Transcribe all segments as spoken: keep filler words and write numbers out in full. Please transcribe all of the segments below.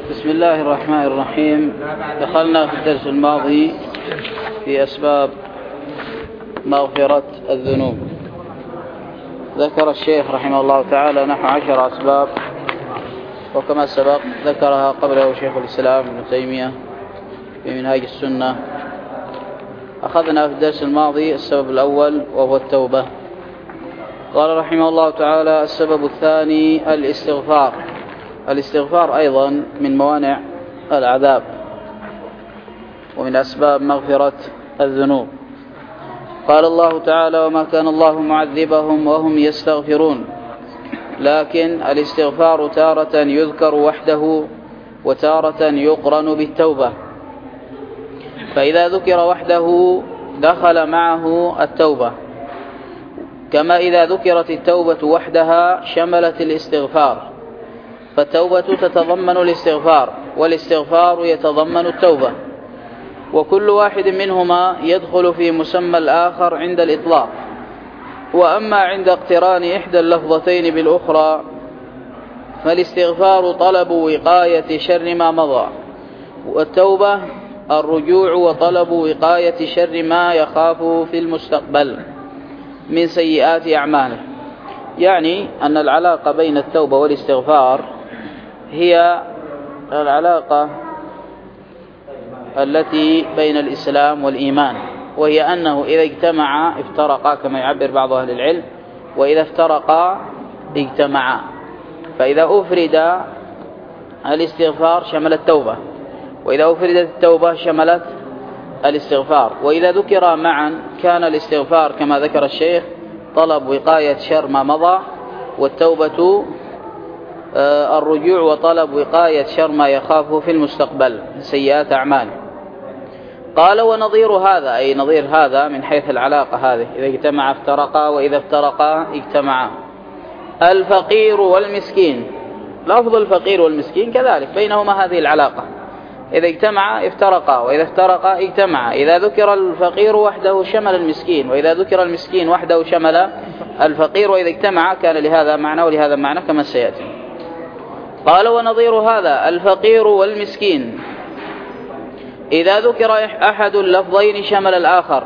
بسم الله الرحمن الرحيم. دخلنا في الدرس الماضي في أسباب مغفرة الذنوب. ذكر الشيخ رحمه الله تعالى نحو عشر أسباب، وكما سبق ذكرها قبله شيخ الإسلام ابن تيمية في منهاج السنة. أخذنا في الدرس الماضي السبب الأول وهو التوبة. قال رحمه الله تعالى: السبب الثاني الاستغفار. الاستغفار أيضا من موانع العذاب ومن أسباب مغفرة الذنوب. قال الله تعالى: وما كان الله معذبهم وهم يستغفرون. لكن الاستغفار تارة يذكر وحده وتارة يقرن بالتوبة، فإذا ذكر وحده دخل معه التوبة، كما إذا ذكرت التوبة وحدها شملت الاستغفار، فالتوبة تتضمن الاستغفار والاستغفار يتضمن التوبة، وكل واحد منهما يدخل في مسمى الآخر عند الإطلاق. وأما عند اقتران إحدى اللفظتين بالأخرى فالاستغفار طلب وقاية شر ما مضى، والتوبة الرجوع وطلب وقاية شر ما يخافه في المستقبل من سيئات أعماله. يعني أن العلاقة بين التوبة والاستغفار هي العلاقة التي بين الإسلام والإيمان، وهي أنه إذا اجتمعا افترقا كما يعبر بعض أهل العلم، وإذا افترقا اجتمعا. فإذا أفرد الاستغفار شمل التوبة، وإذا أفردت التوبة شملت الاستغفار، وإذا ذكر معا كان الاستغفار كما ذكر الشيخ طلب وقاية شر ما مضى، والتوبة الرجوع وطلب وقاية شر ما يخافه في المستقبل سيئات أعمال. قال: ونظير هذا، أي نظير هذا من حيث العلاقة هذه، إذا اجتمع افترقا وإذا افترقا اجتمعا. الفقير والمسكين، لفظ الفقير والمسكين كذلك بينهما هذه العلاقة، إذا اجتمع افترقا وإذا افترقا اجتمعا. إذا ذكر الفقير وحده شمل المسكين، وإذا ذكر المسكين وحده شمل الفقير، وإذا اجتمع كان لهذا معنى ولهذا معنى كما سيأتي. قال: ونظير هذا الفقير والمسكين إذا ذكر أحد اللفظين شمل الآخر،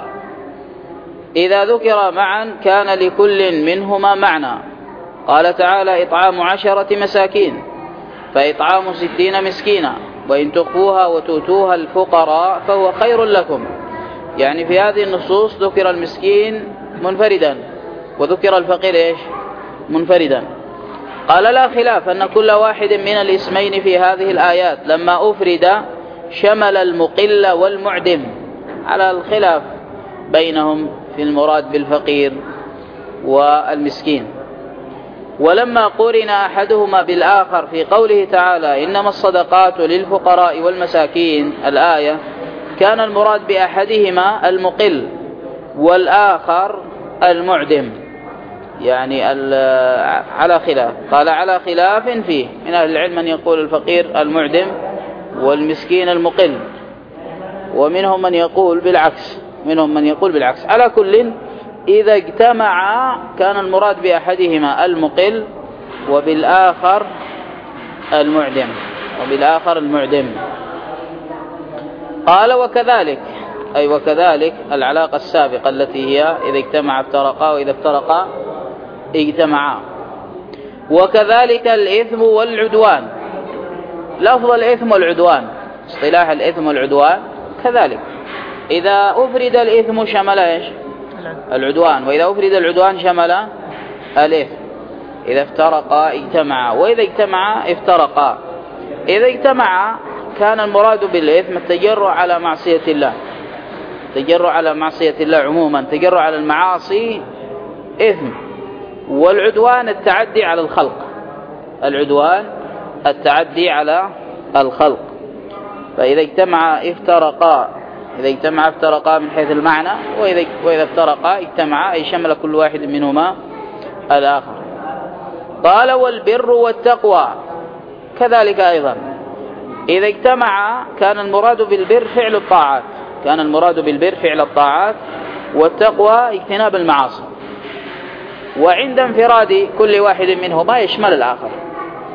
إذا ذكر معا كان لكل منهما معنى. قال تعالى: إطعام عشرة مساكين، فإطعام ستين مسكينا، وإن تخفوها وتؤتوها الفقراء فهو خير لكم. يعني في هذه النصوص ذكر المسكين منفردا وذكر الفقير إيش؟ منفردا. قال: لا خلاف أن كل واحد من الاسمين في هذه الآيات لما أفرد شمل المقل والمعدم، على الخلاف بينهم في المراد بالفقير والمسكين. ولما قرن أحدهما بالآخر في قوله تعالى: إنما الصدقات للفقراء والمساكين الآية، كان المراد بأحدهما المقل والآخر المعدم، يعني على خلاف. قال: على خلاف فيه، من أهل العلم من يقول الفقير المعدم والمسكين المقل، ومنهم من يقول بالعكس منهم من يقول بالعكس. على كل إذا اجتمعا كان المراد بأحدهما المقل وبالآخر المعدم وبالآخر المعدم. قال: وكذلك، أي وكذلك العلاقة السابقة التي هي إذا اجتمع افترقا وإذا افترقا اجتمعا. وكذلك الإثم والعدوان، لفظ الإثم والعدوان اصطلاح الإثم والعدوان كذلك، إذا أفرد الإثم شمل إيش؟ العدوان، وإذا أفرد العدوان شمل الإثم. إذا افترقا اجتمعا، وإذا اجتمعا افترقا. إذا اجتمعا كان المراد بالإثم التجرع على معصية الله، تجرع على معصية الله عموما، تجرع على المعاصي إثم. والعدوان التعدي على الخلق، العدوان التعدي على الخلق. فإذا اجتمع افترقا، إذا اجتمع افترقا من حيث المعنى، وإذا, وإذا افترقا اجتمعا، أي شمل كل واحد منهما الآخر. قال: والبر والتقوى كذلك أيضا، إذا اجتمع كان المراد بالبر فعل الطاعات، كان المراد بالبر فعل الطاعات، والتقوى اجتناب المعاصي. وعند انفراد كل واحد منهما يشمل الآخر.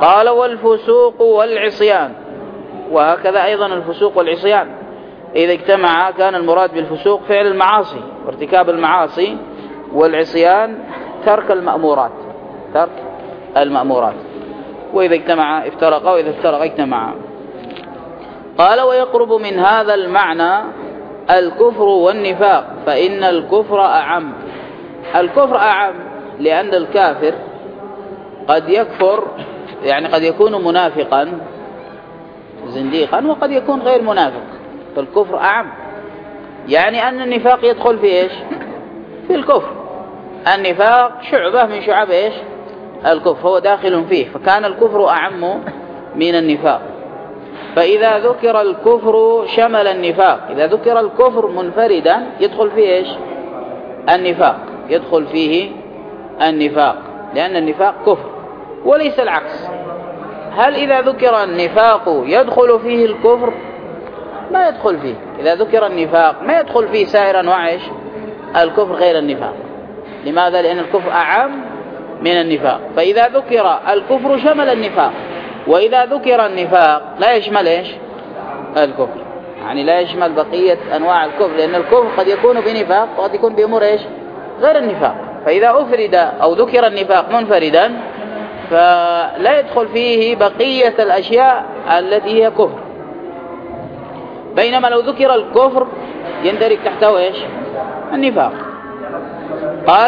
قال والفسوق والعصيان، وهكذا أيضا الفسوق والعصيان إذا اجتمع كان المراد بالفسوق فعل المعاصي وارتكاب المعاصي، والعصيان ترك المأمورات ترك المأمورات، وإذا اجتمع افترقا وإذا افترقا اجتمعا. قال ويقرب من هذا المعنى الكفر والنفاق، فإن الكفر أعم. الكفر أعم لأن الكافر قد يكفر، يعني قد يكون منافقا زنديقا وقد يكون غير منافق، فالكفر أعم، يعني أن النفاق يدخل في إيش؟ في الكفر. النفاق شعبة من شعب إيش؟ الكفر، هو داخل فيه، فكان الكفر أعم من النفاق. فإذا ذكر الكفر شمل النفاق، إذا ذكر الكفر منفردا يدخل فيه إيش؟ النفاق، يدخل فيه النفاق، لأن النفاق كفر وليس العكس. هل إذا ذكر النفاق يدخل فيه الكفر؟ ما يدخل فيه. إذا ذكر النفاق ما يدخل فيه سائر أنواع إيش؟ الكفر غير النفاق. لماذا؟ لأن الكفر أعم من النفاق، فإذا ذكر الكفر شمل النفاق، وإذا ذكر النفاق لا يشمل إيش؟ الكفر، يعني لا يشمل بقية أنواع الكفر، لأن الكفر قد يكون بنفاق وقد يكون بأمور إيش؟ غير النفاق. فإذا أفرد أو ذكر النفاق منفردا فلا يدخل فيه بقية الأشياء التي هي كفر، بينما لو ذكر الكفر يندرج تحته إيش؟ النفاق. قال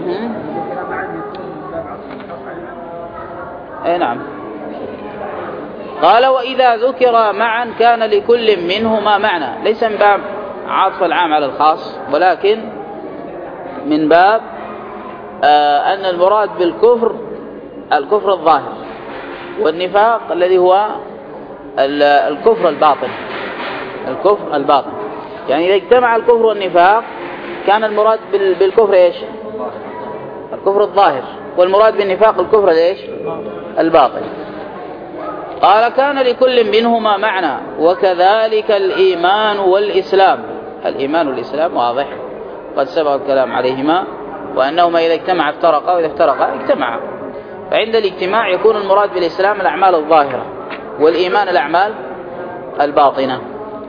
اي نعم. قال وإذا ذكر معا كان لكل منهما معنى، ليس من باب عطف العام على الخاص، ولكن من باب آه أن المراد بالكفر الكفر الظاهر، والنفاق الذي هو الكفر الباطن، الكفر الباطن. يعني إذا اجتمع الكفر والنفاق كان المراد بالكفر إيش؟ الكفر الظاهر، والمراد بالنفاق الكفر الإيش؟ الباطن. قال كان لكل منهما معنى، وكذلك الإيمان والإسلام. الإيمان والإسلام واضح، قد سبق الكلام عليهما، وأنهما إذا اجتمع افترقا وإذا افترقا اجتمعا. فعند الاجتماع يكون المراد بالإسلام الأعمال الظاهرة، والإيمان الأعمال الباطنة.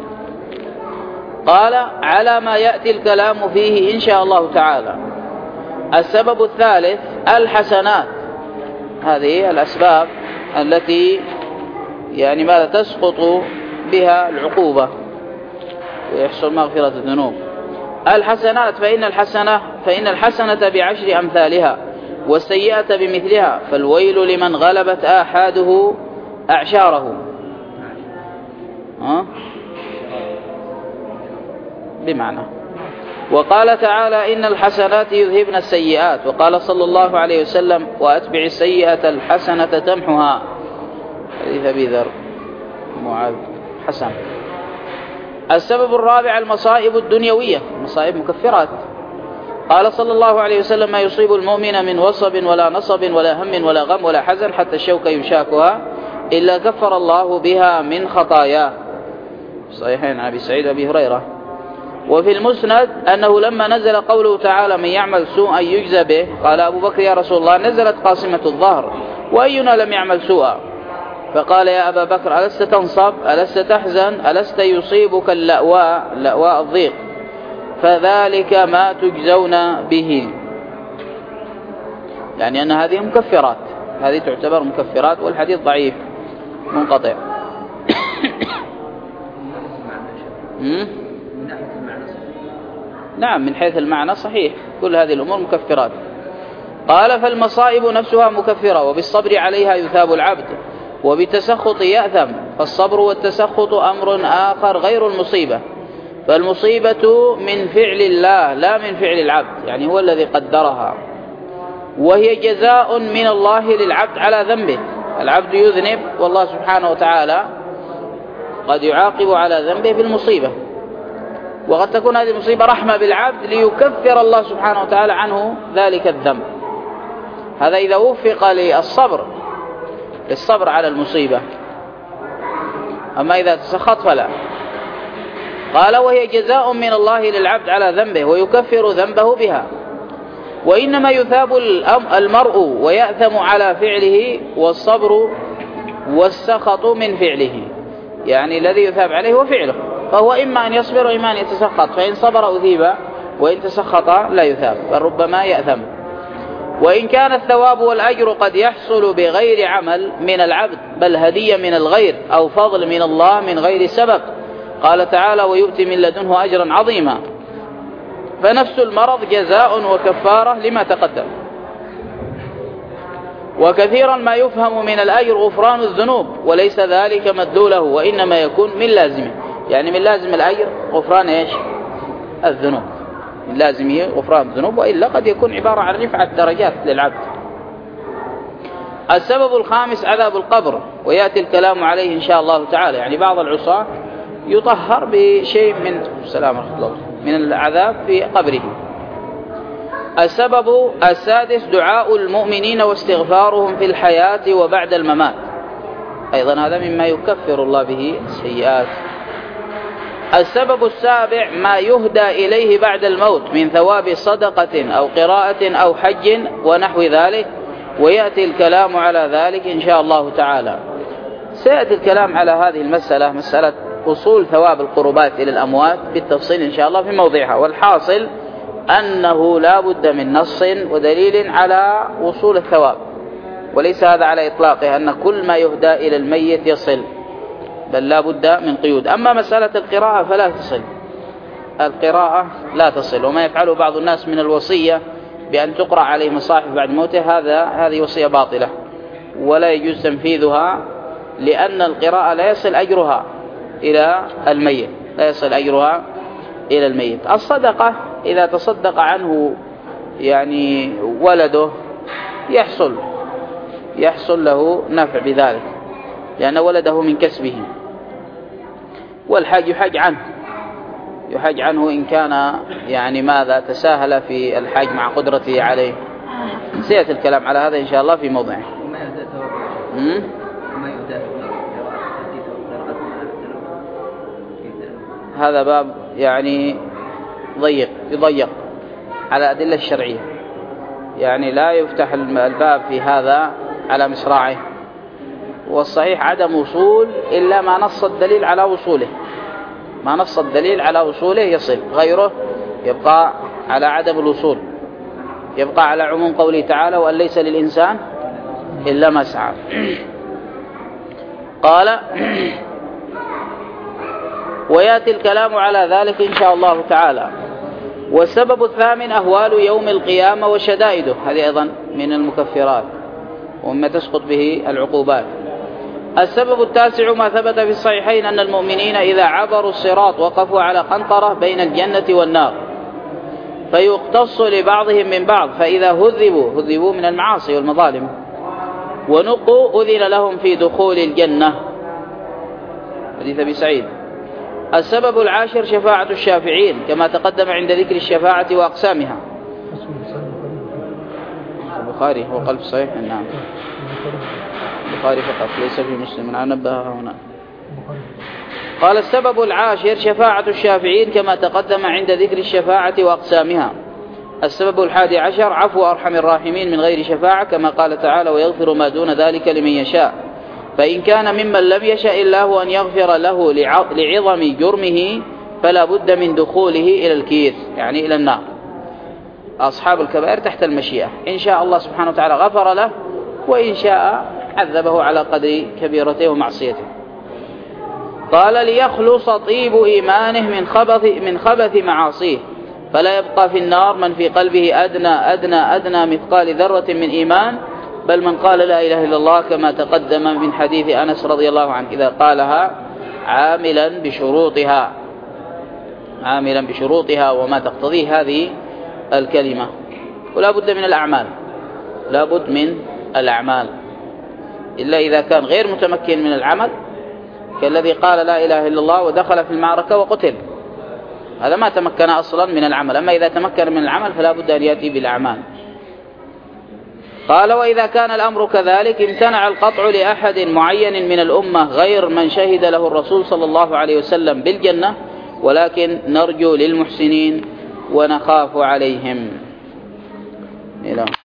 قال على ما يأتي الكلام فيه إن شاء الله تعالى. السبب الثالث الحسنات، هذه الأسباب التي يعني ماذا تسقط بها العقوبة ويحصل مغفرة الذنوب. الحسنات فإن الحسنة فإن الحسنة بعشر أمثالها، والسيئة بمثلها، فالويل لمن غلبت آحاده أعشاره. ها؟ بمعنى. وقال تعالى إن الحسنات يذهبن السيئات، وقال صلى الله عليه وسلم وأتبع السيئة الحسنة تمحها، حديث أبي ذر معاذ حسن. السبب الرابع المصائب الدنيوية، مصائب مكفرات. قال صلى الله عليه وسلم ما يصيب المؤمن من وصب ولا نصب ولا هم ولا غم ولا حزن حتى الشوكة يشاكها إلا كفر الله بها من خطاياه. صحيحين عن أبي سعيد وأبي هريرة. وفي المسند أنه لما نزل قوله تعالى من يعمل سوءا يجزى به، قال أبو بكر يا رسول الله نزلت قاسمة الظهر وأينا لم يعمل سوءا؟ فقال يا أبا بكر ألست تنصب ألست تحزن ألست يصيبك اللأواء اللأواء الضيق، فذلك ما تجزون به. يعني أن هذه مكفرات، هذه تعتبر مكفرات، والحديث ضعيف منقطع. نعم من حيث المعنى صحيح، كل هذه الأمور مكفرات. قال فالمصائب نفسها مكفرة، وبالصبر عليها يثاب العبد، وبالتسخط يأثم، فالصبر والتسخط أمر آخر غير المصيبة، فالمصيبة من فعل الله لا من فعل العبد، يعني هو الذي قدرها، وهي جزاء من الله للعبد على ذنبه. العبد يذنب والله سبحانه وتعالى قد يعاقب على ذنبه بالمصيبة، وقد تكون هذه المصيبة رحمة بالعبد ليكفر الله سبحانه وتعالى عنه ذلك الذنب. هذا إذا وفق للصبر للصبر على المصيبة، أما إذا تسخط فلا. قال وهي جزاء من الله للعبد على ذنبه ويكفر ذنبه بها. وإنما يثاب المرء ويأثم على فعله والصبر والسخط من فعله، يعني الذي يثاب عليه هو فعله، فهو إما أن يصبر وإما أن يتسخط، فإن صبر أثيب وإن تسخط لا يثاب، بل ربما يأثم. وإن كان الثواب والأجر قد يحصل بغير عمل من العبد، بل هدية من الغير أو فضل من الله من غير سبب، قال تعالى: ويؤتي من لدنه أجرا عظيما. فنفس المرض جزاء وكفارة لما تقدم. وكثيرا ما يفهم من الأجر غفران الذنوب، وليس ذلك مدلوله، وإنما يكون من لازمه، يعني من لازم الأجر غفران إيش؟ الذنوب، من لازمه غفران الذنوب، وإلا قد يكون عبارة عن رفعة درجات للعبد. السبب الخامس عذاب القبر، ويأتي الكلام عليه إن شاء الله تعالى. يعني بعض العصاة يطهر بشيء من السلام ورحمة الله من العذاب في قبره. السبب السادس دعاء المؤمنين واستغفارهم في الحياة وبعد الممات، أيضا هذا مما يكفر الله به السيئات. السبب السابع ما يهدى إليه بعد الموت من ثواب صدقة أو قراءة أو حج ونحو ذلك، ويأتي الكلام على ذلك إن شاء الله تعالى. سيأتي الكلام على هذه المسألة، مسألة وصول ثواب القربات إلى الأموات بالتفصيل إن شاء الله في موضعها. والحاصل أنه لا بد من نص ودليل على وصول الثواب، وليس هذا على إطلاقه أن كل ما يهدى إلى الميت يصل، بل لا بد من قيود. أما مسألة القراءة فلا تصل، القراءة لا تصل. وما يفعله بعض الناس من الوصية بأن تقرأ عليه مصاحف بعد موته، هذا هذه وصية باطلة ولا يجوز تنفيذها، لأن القراءة لا يصل أجرها إلى الميت، لا يصل أجرها إلى الميت. الصدقة إذا تصدق عنه يعني ولده يحصل يحصل له نفع بذلك، لأن ولده من كسبه. والحاج يحاج عنه يحاج عنه إن كان يعني ماذا تساهل في الحاج مع قدرته عليه. سيأتي الكلام على هذا إن شاء الله في موضعه. هذا باب يعني ضيق يضيق على الأدلة الشرعية، يعني لا يفتح الباب في هذا على مصراعه، والصحيح عدم وصول إلا ما نص الدليل على وصوله، ما نص الدليل على وصوله يصل، غيره يبقى على عدم الوصول، يبقى على عموم قوله تعالى: وأن ليس للإنسان إلا ما سعى. قال: ويأتي الكلام على ذلك إن شاء الله تعالى. والسبب الثامن أهوال يوم القيامة وشدائده، هذه أيضا من المكفرات ومما تسقط به العقوبات. السبب التاسع ما ثبت في الصحيحين أن المؤمنين إذا عبروا الصراط وقفوا على قنطرة بين الجنة والنار، فيقتص لبعضهم من بعض، فإذا هذبوا هذبوا من المعاصي والمظالم ونقوا أذن لهم في دخول الجنة. حديث أبي سعيد. السبب العاشر شفاعة الشافعين كما تقدم عند ذكر الشفاعة وأقسامها. البخاري هو قلب صحيح. نعم البخاري فقط ليس في مسلم، أنا نبهها هنا. قال: السبب العاشر شفاعة الشافعين كما تقدم عند ذكر الشفاعة وأقسامها. السبب الحادي عشر عفو أرحم الراحمين من غير شفاعة كما قال تعالى: ويغفر ما دون ذلك لمن يشاء. فإن كان ممن لم يشاء الله أن يغفر له لعظم جرمه فلا بد من دخوله إلى الكيس، يعني إلى النار. أصحاب الكبائر تحت المشيئة، إن شاء الله سبحانه وتعالى غفر له، وإن شاء عذبه على قدر كبيرته ومعصيته. قال: ليخلص طيب إيمانه من خبث من خبث معاصيه، فلا يبقى في النار من في قلبه أدنى أدنى أدنى مثقال ذرة من إيمان، بل من قال لا إله إلا الله كما تقدم من حديث أنس رضي الله عنه إذا قالها عاملا بشروطها عاملا بشروطها وما تقتضيه هذه الكلمة. ولا بد من الأعمال، لا بد من الأعمال، إلا إذا كان غير متمكن من العمل، كالذي قال لا إله إلا الله ودخل في المعركة وقتل، هذا ما تمكن أصلا من العمل. أما إذا تمكن من العمل فلا بد أن يأتي بالأعمال. قال: وإذا كان الأمر كذلك امتنع القطع لأحد معين من الأمة غير من شهد له الرسول صلى الله عليه وسلم بالجنة، ولكن نرجو للمحسنين ونخاف عليهم. إلى